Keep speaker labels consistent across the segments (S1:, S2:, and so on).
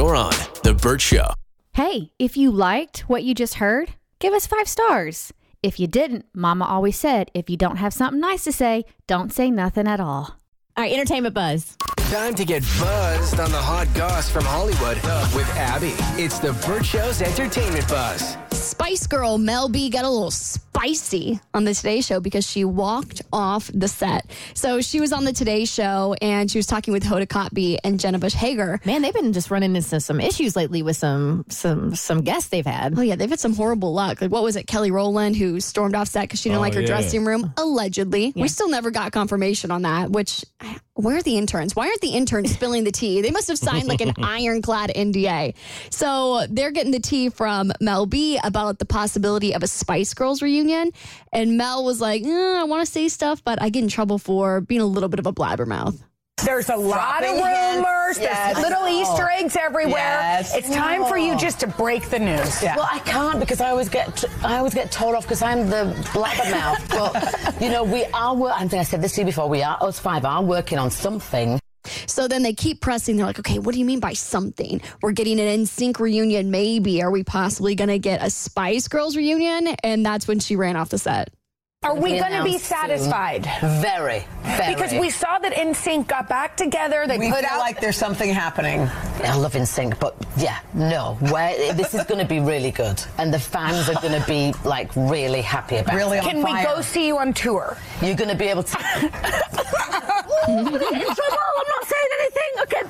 S1: You're on The Burt Show.
S2: Hey, if you liked what you just heard, give us 5 stars. If you didn't, Mama always said, if you don't have something nice to say, don't say nothing at all.
S3: All right, entertainment buzz.
S1: Time to get buzzed on the hot goss from Hollywood with Abby. It's The Burt Show's entertainment buzz.
S4: Spice Girl Mel B got a little spicy on the Today Show because she walked off the set. So she was on the Today Show and she was talking with Hoda Kotb and Jenna Bush Hager.
S3: Man, they've been just running into some issues lately with some guests they've had.
S4: Oh yeah, they've had some horrible luck. Like what was it, Kelly Rowland, who stormed off set because she didn't like her dressing room? Allegedly. Yeah. We still never got confirmation on that, which... Where are the interns? Why aren't the interns spilling the tea? They must have signed like an ironclad NDA. So they're getting the tea from Mel B about the possibility of a Spice Girls reunion. And Mel was like, I want to say stuff, but I get in trouble for being a little bit of a blabbermouth.
S5: There's a lot of rumors. There's little Easter eggs everywhere. Yes. It's time for you just to break the news.
S6: Yeah. Well, I can't because I always get told off because I'm the blabbermouth. But, you know, I think I said this to you before, us 5 are working on something.
S4: So then they keep pressing. They're like, okay, what do you mean by something? We're getting an NSYNC reunion, maybe. Are we possibly going to get a Spice Girls reunion? And that's when she ran off the set.
S5: Are we going to be satisfied?
S6: Very.
S5: Because we saw that NSYNC got back together.
S7: We feel like there's something happening.
S6: I love NSYNC, but this is going to be really good. And the fans are going to be, like, really happy about it.
S5: Can we go see you on tour?
S6: You're going to be able to... I'm not saying anything. Okay,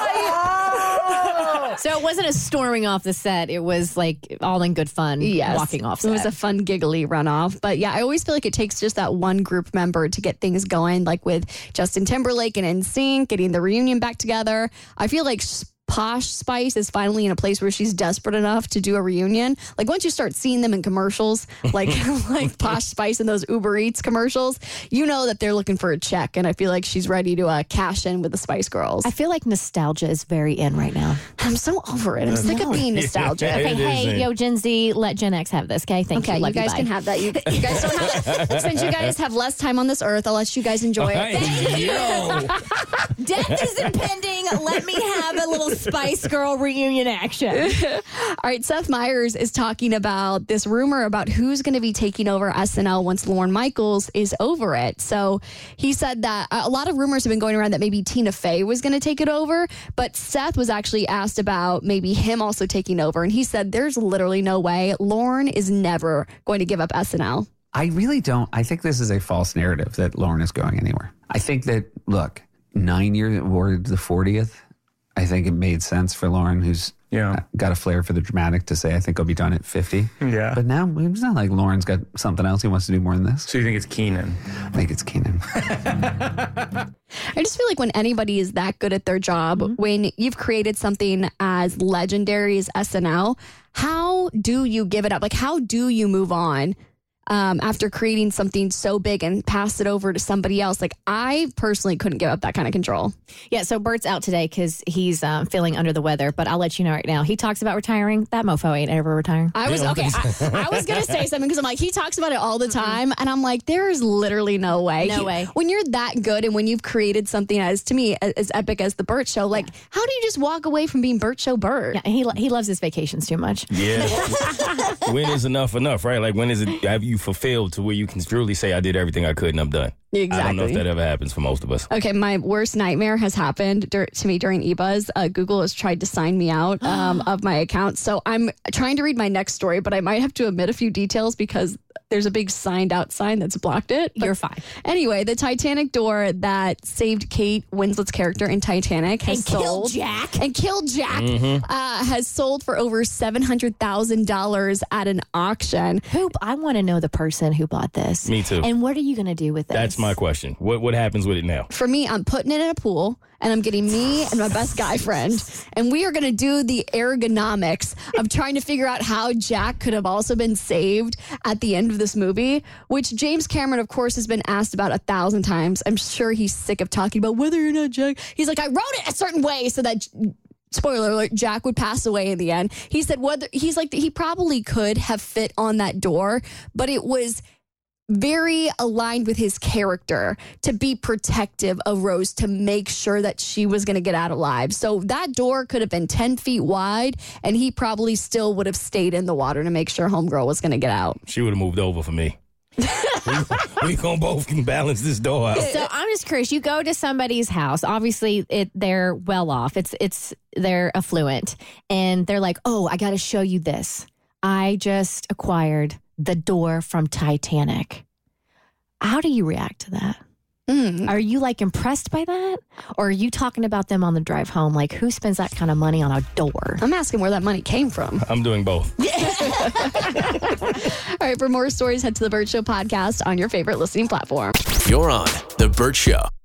S6: bye.
S3: So it wasn't a storming off the set. It was like all in good fun, walking off set.
S4: It was a fun, giggly runoff. But yeah, I always feel like it takes just that one group member to get things going, like with Justin Timberlake and NSYNC, getting the reunion back together. I feel like Posh Spice is finally in a place where she's desperate enough to do a reunion. Like once you start seeing them in commercials, like Posh Spice and those Uber Eats commercials, you know that they're looking for a check. And I feel like she's ready to cash in with the Spice Girls.
S3: I feel like nostalgia is very in right now.
S4: I'm so over it. I'm sick of being nostalgic.
S3: Okay, hey, yo, Gen Z, let Gen X have this, okay? Thank you.
S4: Okay, you guys can have that. You guys don't have it. Since you guys have less time on this earth, I'll let you guys enjoy it.
S3: Thank you. Death is impending. Let me have a little Spice Girl reunion action.
S4: All right, Seth Meyers is talking about this rumor about who's going to be taking over SNL once Lorne Michaels is over it. So he said that a lot of rumors have been going around that maybe Tina Fey was going to take it over, but Seth was actually asked about maybe him also taking over, and he said there's literally no way. Lorne is never going to give up SNL.
S8: I really don't. I think this is a false narrative that Lorne is going anywhere. I think that, look, 9 years or the 40th, I think it made sense for Lorne, who's got a flair for the dramatic, to say, I think I'll be done at 50.
S9: Yeah.
S8: But now it's not like Lorne's got something else he wants to do more than this.
S9: So you think it's Kenan?
S8: I think it's Kenan.
S4: I just feel like when anybody is that good at their job, when you've created something as legendary as SNL, how do you give it up? Like, how do you move on? After creating something so big and pass it over to somebody else? Like, I personally couldn't give up that kind of control.
S3: Yeah, so Bert's out today because he's feeling under the weather, but I'll let you know right now. He talks about retiring. That mofo ain't ever retiring.
S4: I was going to say something because I'm like, he talks about it all the time, and I'm like, there is literally no way.
S3: No way.
S4: When you're that good and when you've created something as, to me, as epic as The Burt Show, like, how do you just walk away from being Burt Show Burt?
S3: Yeah, he loves his vacations too much.
S9: Yeah. When is enough, right? Like, when is it, have you fulfilled to where you can truly say, I did everything I could and I'm done?
S4: Exactly.
S9: I don't know if that ever happens for most of us.
S4: Okay, my worst nightmare has happened to me during eBuzz. Google has tried to sign me out of my account. So I'm trying to read my next story, but I might have to omit a few details because there's a big signed out sign that's blocked it.
S3: But you're fine.
S4: Anyway, the Titanic door that saved Kate Winslet's character in Titanic has sold.
S3: Killed Jack.
S4: Has sold for over $700,000 at an auction.
S3: I want to know the person who bought this.
S9: Me too.
S3: And what are you going to do with this?
S9: That's my question. What happens with it now?
S4: For me, I'm putting it in a pool, and I'm getting me and my best guy friend, and we are going to do the ergonomics of trying to figure out how Jack could have also been saved at the end of this movie, which James Cameron, of course, has been asked about 1,000 times. I'm sure he's sick of talking about whether or not Jack... He's like, I wrote it a certain way so that... Spoiler alert, Jack would pass away in the end. He said he probably could have fit on that door, but it was very aligned with his character to be protective of Rose, to make sure that she was going to get out alive. So that door could have been 10 feet wide, and he probably still would have stayed in the water to make sure homegirl was going to get out.
S9: She would have moved over for me. we gonna both can balance this door out.
S3: So I'm just curious. You go to somebody's house. Obviously, they're well off. They're affluent, and they're like, "Oh, I got to show you this. I just acquired the door from Titanic." How do you react to that? Are you like impressed by that? Or are you talking about them on the drive home? Like, who spends that kind of money on a door?
S4: I'm asking where that money came from.
S9: I'm doing both.
S4: All right, for more stories, head to the Burt Show podcast on your favorite listening platform.
S1: You're on The Burt Show.